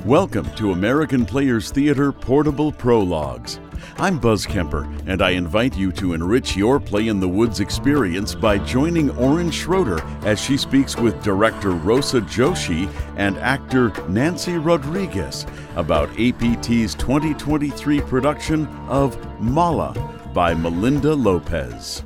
Welcome to American Players Theater Portable Prologues. I'm Buzz Kemper, and I invite you to enrich your Play in the Woods experience by joining Oren Schroeder as she speaks with director Rosa Joshi and actor Nancy Rodriguez about APT's 2023 production of Mala by Melinda Lopez.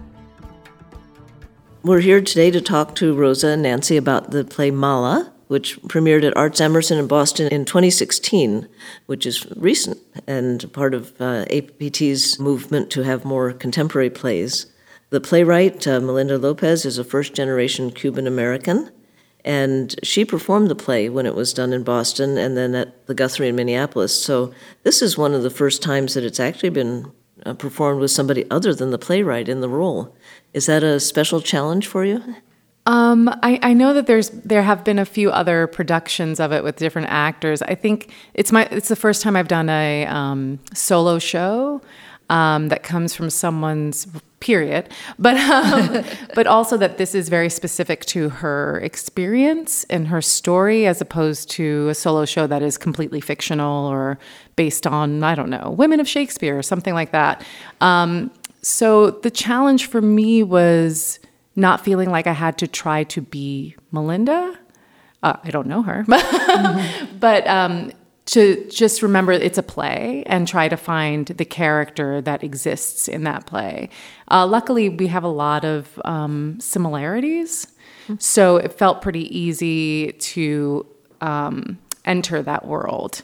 We're here today to talk to Rosa and Nancy about the play Mala, which premiered at Arts Emerson in Boston in 2016, which is recent and part of APT's movement to have more contemporary plays. The playwright, Melinda Lopez, is a first-generation Cuban-American, and she performed the play when it was done in Boston and then at the Guthrie in Minneapolis. So this is one of the first times that it's actually been performed with somebody other than the playwright in the role. Is that a special challenge for you? I know that there have been a few other productions of it with different actors. I think it's the first time I've done a solo show that comes from someone's period, but also that this is very specific to her experience and her story, as opposed to a solo show that is completely fictional or based on, I don't know, women of Shakespeare or something like that. So the challenge for me was not feeling like I had to try to be Melinda. I don't know her, but to just remember it's a play and try to find the character that exists in that play. Luckily, we have a lot of similarities, so it felt pretty easy to enter that world.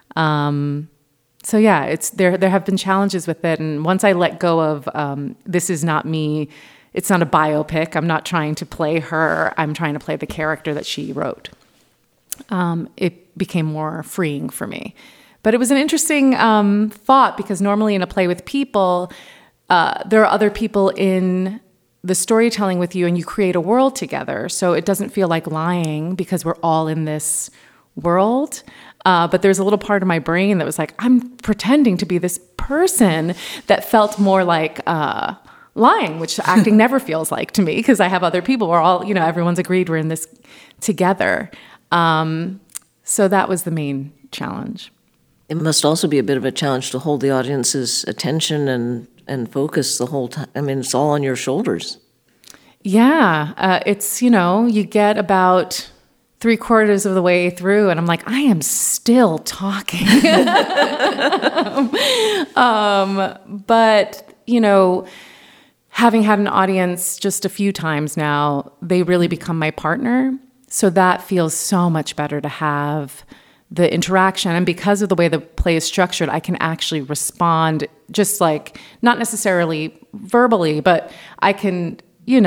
So yeah, there have been challenges with it, and once I let go of this is not me. It's not a biopic. I'm not trying to play her. I'm trying to play the character that she wrote. It became more freeing for me. But it was an interesting thought, because normally in a play with people, there are other people in the storytelling with you and you create a world together. So it doesn't feel like lying because we're all in this world. But there's a little part of my brain that was like, I'm pretending to be this person, that felt more like lying, which acting never feels like to me, because I have other people. We're all, everyone's agreed we're in this together. So that was the main challenge. It must also be a bit of a challenge to hold the audience's attention and focus the whole time. I mean, it's all on your shoulders. Yeah. It's, you get about 3/4 of the way through, and I'm like, I am still talking. But, having had an audience just a few times now, they really become my partner. So that feels so much better to have the interaction. And because of the way the play is structured, I can actually respond, just like, not necessarily verbally, but I can,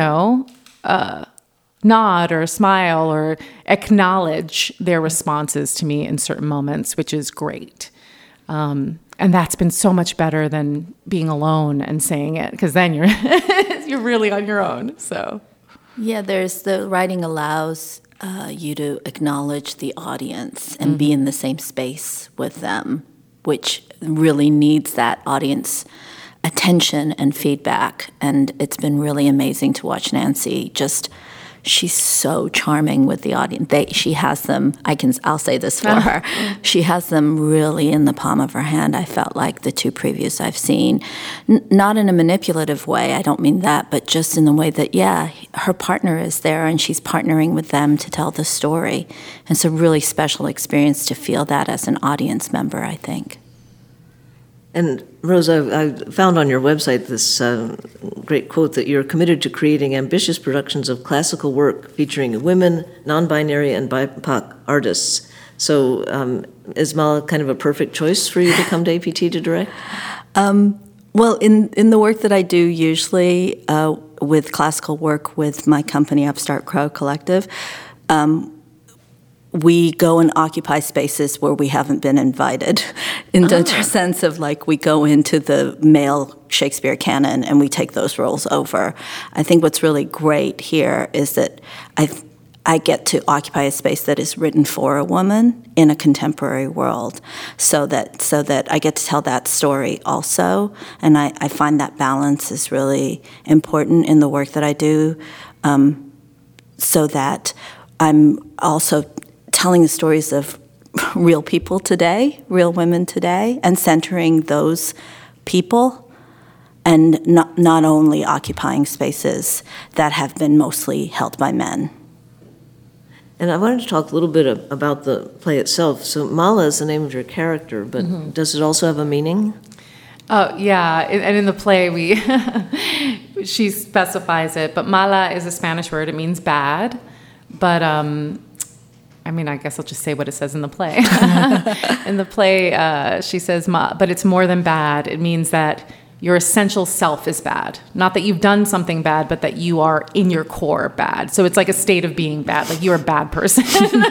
nod or smile or acknowledge their responses to me in certain moments, which is great. And that's been so much better than being alone and saying it, because then you're really on your own. So, yeah, the writing allows you to acknowledge the audience and be in the same space with them, which really needs that audience attention and feedback. And it's been really amazing to watch Nancy she's so charming with the audience. She has them, I'll say this for her, she has them really in the palm of her hand. I felt like the two previews I've seen, not in a manipulative way, I don't mean that, but just in the way that, her partner is there and she's partnering with them to tell the story. And it's a really special experience to feel that as an audience member, I think. And Rosa, I found on your website this great quote that you're committed to creating ambitious productions of classical work featuring women, non-binary, and BIPOC artists. So is Mala kind of a perfect choice for you to come to APT to direct? Well, in the work that I do usually with classical work with my company, Upstart Crow Collective, we go and occupy spaces where we haven't been invited, in the sense of, like, we go into the male Shakespeare canon and we take those roles over. I think what's really great here is that I get to occupy a space that is written for a woman in a contemporary world, so that I get to tell that story also. And I find that balance is really important in the work that I do, so that I'm also telling the stories of real people today, real women today, and centering those people, and not only occupying spaces that have been mostly held by men. And I wanted to talk a little bit about the play itself. So Mala is the name of your character, but does it also have a meaning? Oh, yeah. And in the play, she specifies it. But mala is a Spanish word. It means bad. But, I guess I'll just say what it says in the play. In the play, she says, but it's more than bad. It means that your essential self is bad. Not that you've done something bad, but that you are in your core bad. So it's like a state of being bad, like you're a bad person.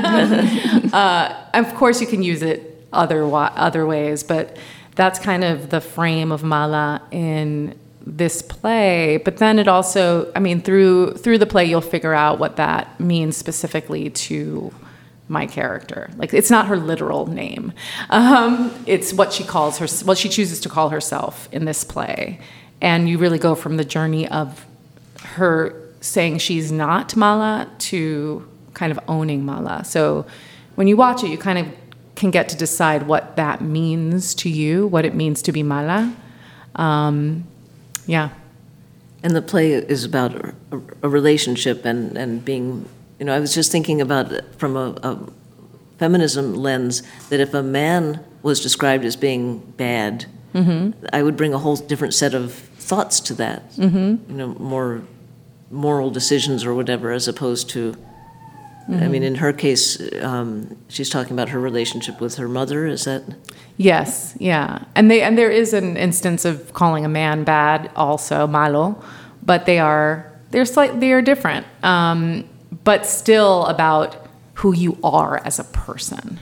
Of course, you can use it other ways, but that's kind of the frame of mala in this play. But then it also, through the play, you'll figure out what that means specifically to my character. Like, it's not her literal name. It's what she chooses to call herself in this play. And you really go from the journey of her saying she's not mala to kind of owning mala. So when you watch it, you kind of can get to decide what that means to you, what it means to be mala. Yeah. And the play is about a relationship and being, I was just thinking about it from a feminism lens, that if a man was described as being bad, I would bring a whole different set of thoughts to that, more moral decisions or whatever, as opposed to, in her case, she's talking about her relationship with her mother, is that? Yes, yeah. And there is an instance of calling a man bad also, malo, but they're different. But still about who you are as a person.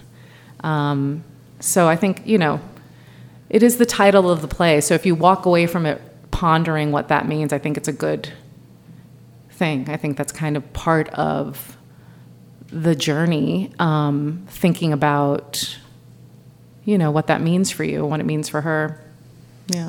So I think, it is the title of the play. So if you walk away from it pondering what that means, I think it's a good thing. I think that's kind of part of the journey, thinking about, what that means for you, what it means for her. Yeah.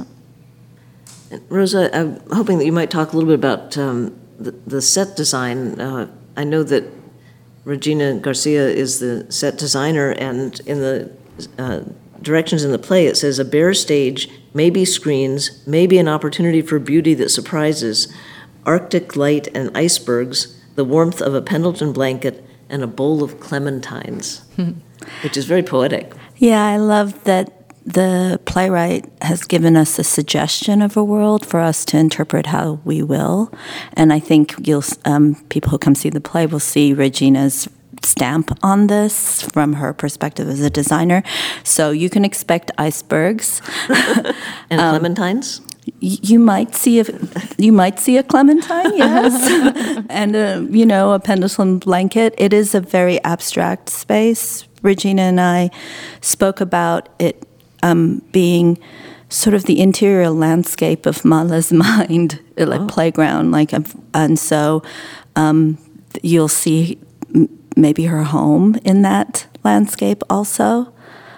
Rosa, I'm hoping that you might talk a little bit about the set design. I know that Regina Garcia is the set designer, and in the directions in the play it says, a bare stage, maybe screens, maybe an opportunity for beauty that surprises, Arctic light and icebergs, the warmth of a Pendleton blanket, and a bowl of clementines, which is very poetic. Yeah, I love that the playwright has given us a suggestion of a world for us to interpret how we will. And I think people who come see the play will see Regina's stamp on this from her perspective as a designer. So you can expect icebergs. And clementines? You might see a clementine, yes, and a Pendleton blanket. It is a very abstract space. Regina and I spoke about it being sort of the interior landscape of Mala's mind, like playground, and so you'll see maybe her home in that landscape also.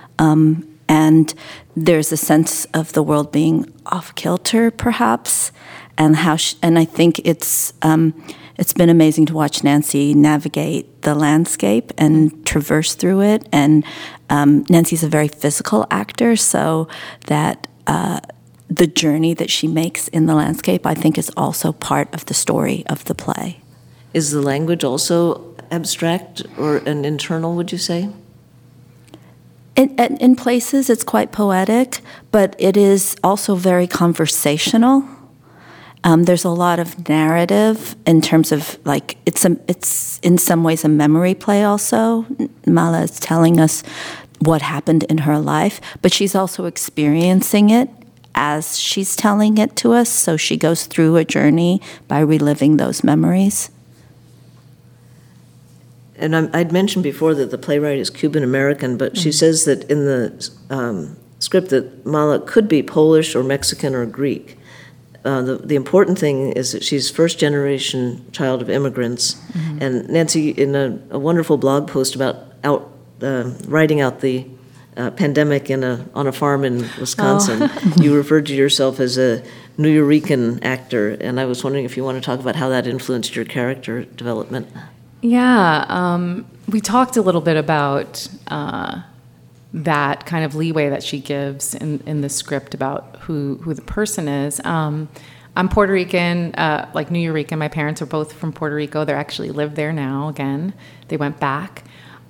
And there's a sense of the world being off kilter, perhaps, and and I think it's been amazing to watch Nancy navigate the landscape and traverse through it. And Nancy's a very physical actor, so that the journey that she makes in the landscape, I think, is also part of the story of the play. Is the language also abstract and internal, would you say? In places, it's quite poetic, but it is also very conversational. There's a lot of narrative in terms of, it's in some ways a memory play also. Mala is telling us what happened in her life, but she's also experiencing it as she's telling it to us, so she goes through a journey by reliving those memories. And I'd mentioned before that the playwright is Cuban-American, but she says that in the script that Mala could be Polish or Mexican or Greek. The important thing is that she's first-generation child of immigrants. And Nancy, in a wonderful blog post about writing out the pandemic on a farm in Wisconsin, you referred to yourself as a Nuyorican actor, and I was wondering if you want to talk about how that influenced your character development. Yeah, we talked a little bit about that kind of leeway that she gives in the script about who the person is. I'm Puerto Rican, like New Yorican. My parents are both from Puerto Rico. They actually live there now again. They went back.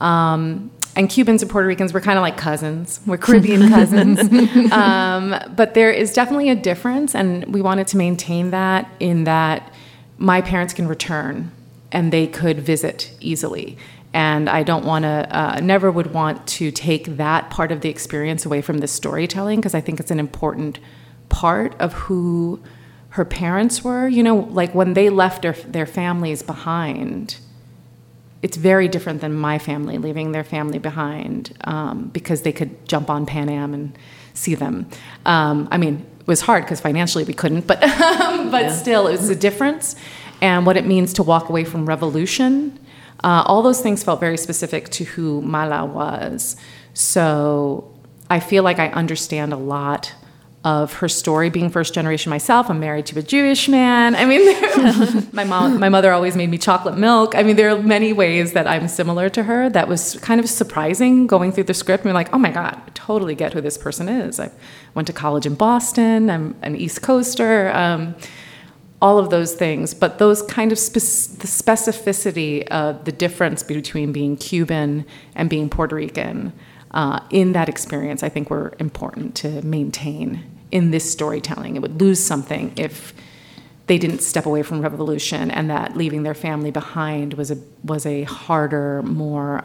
And Cubans and Puerto Ricans, we're kind of like cousins. We're Caribbean cousins. But there is definitely a difference, and we wanted to maintain that in that my parents can return and they could visit easily. And I don't want to, never would want to take that part of the experience away from the storytelling, because I think it's an important part of who her parents were. You know, like when they left their families behind, it's very different than my family leaving their family behind, because they could jump on Pan Am and see them. I mean, it was hard because financially we couldn't, but still, it was a difference. And what it means to walk away from revolution, all those things felt very specific to who Mala was. So I feel like I understand a lot of her story. Being first generation myself, I'm married to a Jewish man. I mean, my mother always made me chocolate milk. I mean, there are many ways that I'm similar to her. That was kind of surprising going through the script and like, oh my God, I totally get who this person is. I went to college in Boston. I'm an East Coaster. All of those things, but those kind of the specificity of the difference between being Cuban and being Puerto Rican in that experience, I think were important to maintain in this storytelling. It would lose something if they didn't step away from revolution, and that leaving their family behind was a harder, more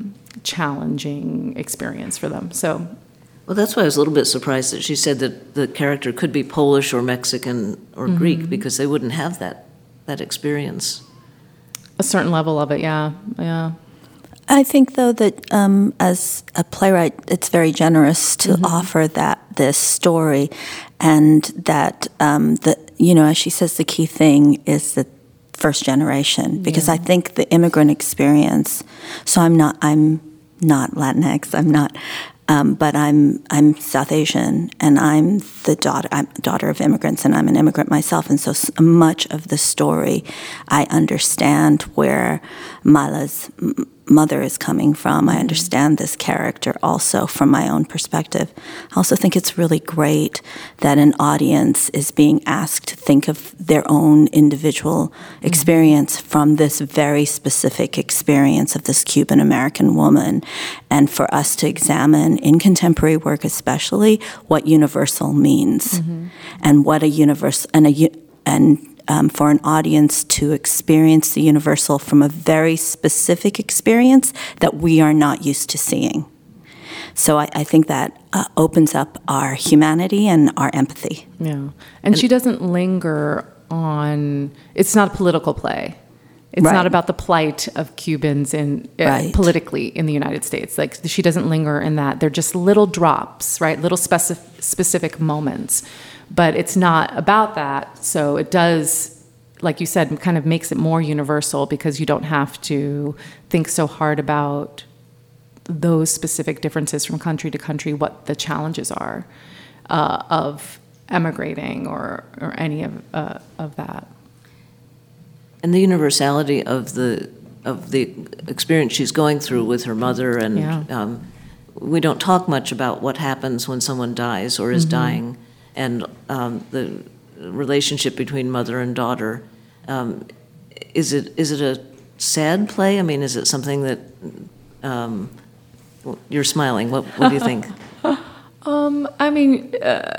challenging experience for them. So. Well, that's why I was a little bit surprised that she said that the character could be Polish or Mexican or Greek, because they wouldn't have that experience. A certain level of it, yeah. I think, though, that as a playwright, it's very generous to offer this story, and that as she says, the key thing is the first generation, because I think the immigrant experience. So I'm not Latinx. I'm not. But I'm South Asian, and I'm daughter of immigrants, and I'm an immigrant myself. And so much of the story, I understand where Mala's mother is coming from. I understand this character also from my own perspective. I also think it's really great that an audience is being asked to think of their own individual experience from this very specific experience of this Cuban American woman, and for us to examine in contemporary work especially what universal means, and what a universal and for an audience to experience the universal from a very specific experience that we are not used to seeing. So I think that opens up our humanity and our empathy. Yeah, and she doesn't linger on. It's not a political play. It's not about the plight of Cubans politically in the United States. Like, she doesn't linger in that. They're just little drops, right? Little specific moments. But it's not about that. So it does, like you said, kind of makes it more universal, because you don't have to think so hard about those specific differences from country to country, what the challenges are of emigrating or any of that. And the universality of the experience she's going through with her mother, and we don't talk much about what happens when someone dies or is dying, and the relationship between mother and daughter. Is it a sad play? I mean, is it something that you're smiling? What do you think? I mean.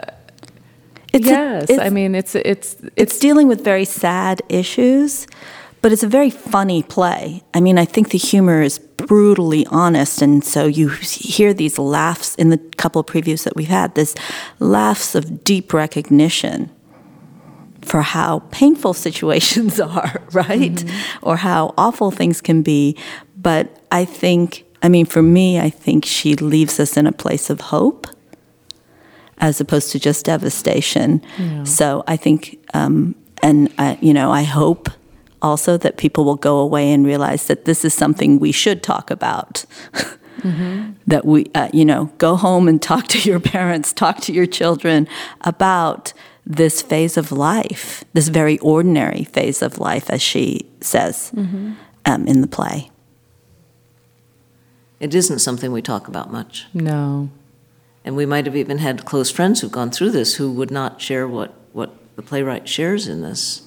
It's dealing with very sad issues, but it's a very funny play. I mean, I think the humor is brutally honest, and so you hear these laughs in the couple of previews that we've had, this laughs of deep recognition for how painful situations are, right? Or how awful things can be. But for me, I think she leaves us in a place of hope, as opposed to just devastation. Yeah. So I think, I hope also that people will go away and realize that this is something we should talk about. That we, go home and talk to your parents, talk to your children about this phase of life, this very ordinary phase of life, as she says in the play. It isn't something we talk about much. No. And we might have even had close friends who've gone through this who would not share what the playwright shares in this.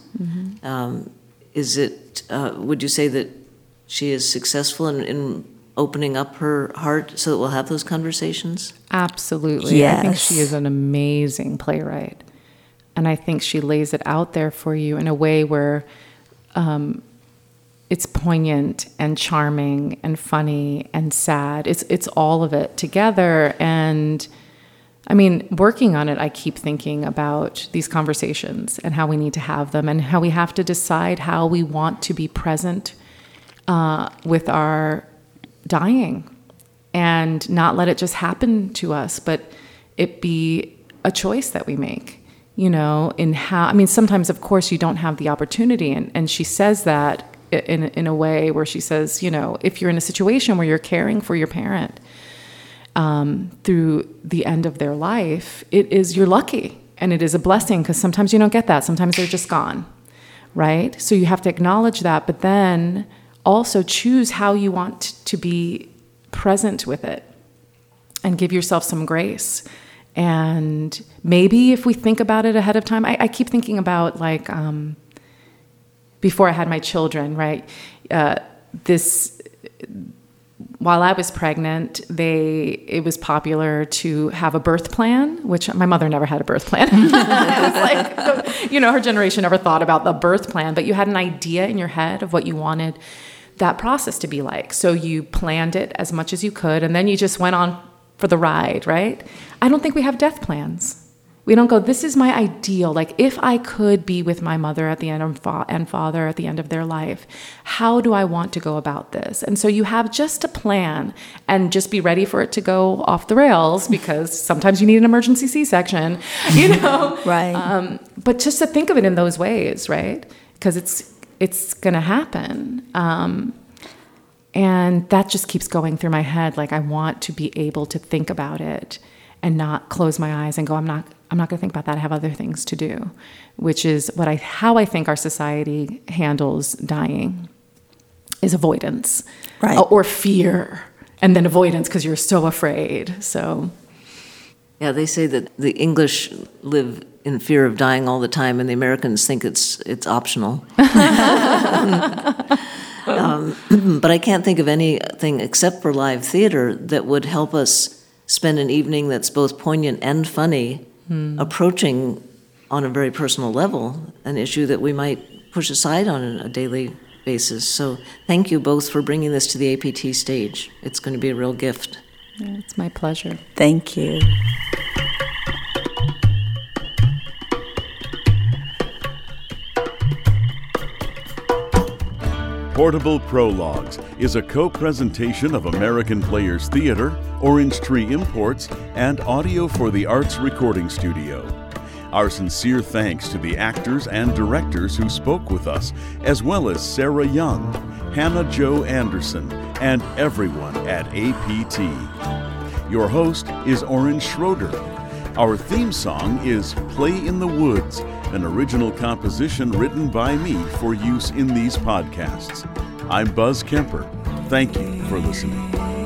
Would you say that she is successful in opening up her heart so that we'll have those conversations? Absolutely. Yes. I think she is an amazing playwright. And I think she lays it out there for you in a way where it's poignant and charming and funny and sad. It's all of it together. And I mean, working on it, I keep thinking about these conversations and how we need to have them and how we have to decide how we want to be present with our dying and not let it just happen to us, but it be a choice that we make, in how, I mean, sometimes, of course, you don't have the opportunity. And she says that in a way where she says, if you're in a situation where you're caring for your parent through the end of their life, you're lucky and it is a blessing, because sometimes you don't get that. Sometimes they're just gone, right? So you have to acknowledge that, but then also choose how you want to be present with it and give yourself some grace. And maybe if we think about it ahead of time, I keep thinking about before I had my children, right? While I was pregnant, it was popular to have a birth plan, which my mother never had a birth plan. It's like, her generation never thought about the birth plan, but you had an idea in your head of what you wanted that process to be like. So you planned it as much as you could, and then you just went on for the ride, right? I don't think we have death plans. We don't go, this is my ideal. Like, if I could be with my mother at the end and father at the end of their life, how do I want to go about this? And so you have just a plan and just be ready for it to go off the rails, because sometimes you need an emergency C-section, Right. But just to think of it in those ways, right? Because it's going to happen. And that just keeps going through my head. Like, I want to be able to think about it and not close my eyes and go, I'm not going to think about that. I have other things to do, which is how I think our society handles dying is avoidance, right? Or fear, and then avoidance because you're so afraid. So, yeah, they say that the English live in fear of dying all the time, and the Americans think it's optional. But I can't think of anything except for live theater that would help us spend an evening that's both poignant and funny, approaching on a very personal level an issue that we might push aside on a daily basis. So thank you both for bringing this to the APT stage. It's going to be a real gift. Yeah, it's my pleasure. Thank you. Portable Prologues is a co-presentation of American Players Theater, Orange Tree Imports, and Audio for the Arts Recording Studio. Our sincere thanks to the actors and directors who spoke with us, as well as Sarah Young, Hannah Jo Anderson, and everyone at APT. Your host is Orange Schroeder. Our theme song is Play in the Woods, an original composition written by me for use in these podcasts. I'm Buzz Kemper. Thank you for listening.